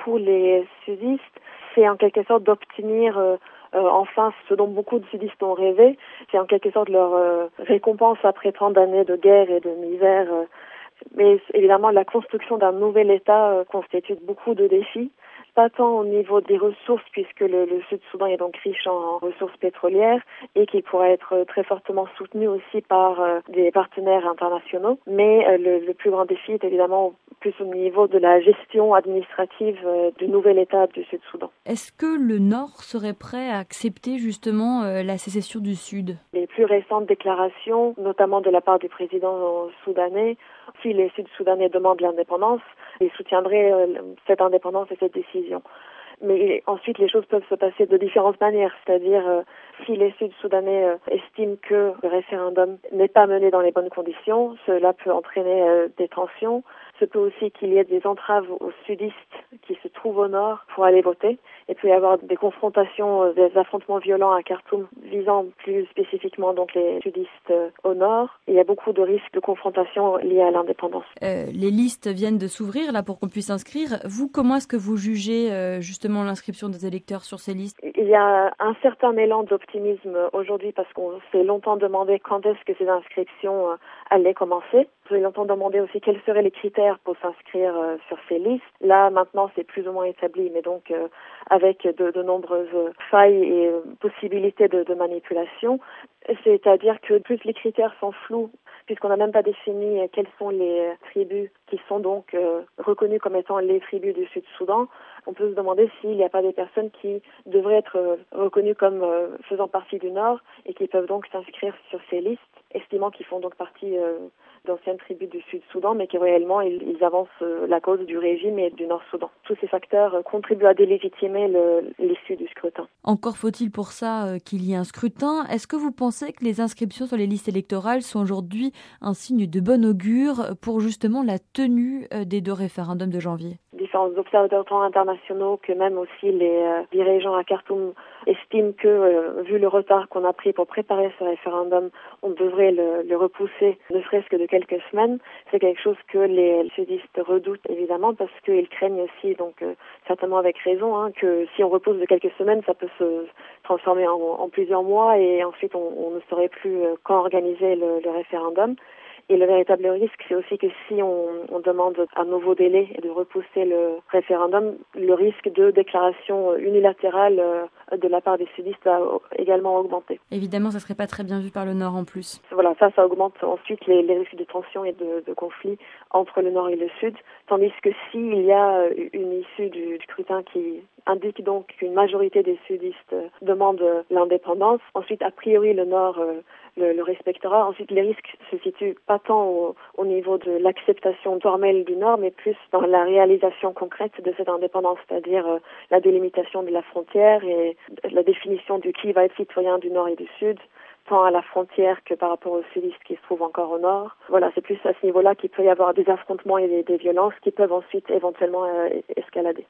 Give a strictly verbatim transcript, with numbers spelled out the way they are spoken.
tous les sudistes, c'est en quelque sorte d'obtenir euh, euh, enfin ce dont beaucoup de sudistes ont rêvé. C'est en quelque sorte leur euh, récompense après tant d'années de guerre et de misère. Euh. Mais évidemment, la construction d'un nouvel État euh, constitue beaucoup de défis. Pas tant au niveau des ressources, puisque le, le Sud-Soudan est donc riche en ressources pétrolières et qu'il pourrait être très fortement soutenu aussi par euh, des partenaires internationaux. Mais euh, le, le plus grand défi est évidemment plus au niveau de la gestion administrative euh, du nouvel État du Sud-Soudan. Est-ce que le Nord serait prêt à accepter justement euh, la sécession du Sud ? Les plus récentes déclarations, notamment de la part du président soudanais, si les Sud-Soudanais demandent l'indépendance, ils soutiendraient euh, cette indépendance et cette décision. Mais ensuite, les choses peuvent se passer de différentes manières, c'est-à-dire euh, si les Sud-Soudanais euh, estiment que le référendum n'est pas mené dans les bonnes conditions, cela peut entraîner euh, des tensions. Ce peut aussi qu'il y ait des entraves aux sudistes qui se trouvent au nord pour aller voter. Il peut y avoir des confrontations, des affrontements violents à Khartoum visant plus spécifiquement donc les sudistes euh, au nord. Il y a beaucoup de risques de confrontation liés à l'indépendance. Euh, les listes viennent de s'ouvrir là pour qu'on puisse s'inscrire. Vous, comment est-ce que vous jugez euh, justement l'inscription des électeurs sur ces listes ? Il y a un certain élan d'optimisme aujourd'hui parce qu'on s'est longtemps demandé quand est-ce que ces inscriptions euh, allaient commencer. On s'est longtemps demandé aussi quels seraient les critères pour s'inscrire euh, sur ces listes. Là, maintenant, c'est plus ou moins établi, mais donc euh, avec de, de nombreuses failles et euh, possibilités de, de manipulation. C'est-à-dire que plus les critères sont flous, puisqu'on n'a même pas défini quelles sont les tribus qui sont donc euh, reconnues comme étant les tribus du Sud-Soudan, on peut se demander s'il n'y a pas des personnes qui devraient être euh, reconnues comme euh, faisant partie du Nord et qui peuvent donc s'inscrire sur ces listes, estimant qu'ils font donc partie euh, d'anciennes tribus du Sud-Soudan, mais qui réellement ils, ils avancent euh, la cause du régime et du Nord-Soudan. Tous ces facteurs euh, contribuent à délégitimer le, l'issue du scrutin. Encore faut-il pour ça euh, qu'il y ait un scrutin. Est-ce que vous pensez que les inscriptions sur les listes électorales sont aujourd'hui un signe de bon augure pour justement la tenue euh, des deux référendums de janvier ? Différents observateurs tant internationaux que même aussi les euh, dirigeants à Khartoum estiment que, euh, vu le retard qu'on a pris pour préparer ce référendum, on devrait le, le repousser ne serait-ce que de quelques semaines. C'est quelque chose que les sudistes redoutent évidemment parce qu'ils craignent aussi, donc euh, certainement avec raison, hein, que si on repousse de quelques semaines, ça peut se transformer en, en plusieurs mois et ensuite on, on ne saurait plus euh, quand organiser le, le référendum. Et le véritable risque, c'est aussi que si on, on demande un nouveau délai et de repousser le référendum, le risque de déclaration unilatérale de la part des sudistes a également augmenté. Évidemment, ça ne serait pas très bien vu par le Nord en plus. Voilà, ça, ça augmente ensuite les, les risques de tension et de, de conflit entre le Nord et le Sud, tandis que s'il y a une issue du, du scrutin qui indique donc qu'une majorité des sudistes demandent l'indépendance, ensuite, a priori, le Nord euh, le, le respectera. Ensuite, les risques se situent pas tant au, au niveau de l'acceptation formelle du Nord, mais plus dans la réalisation concrète de cette indépendance, c'est-à-dire euh, la délimitation de la frontière et la définition du qui va être citoyen du Nord et du Sud, tant à la frontière que par rapport aux sudistes qui se trouvent encore au nord. Voilà, c'est plus à ce niveau-là qu'il peut y avoir des affrontements et des, des violences qui peuvent ensuite éventuellement euh, escalader.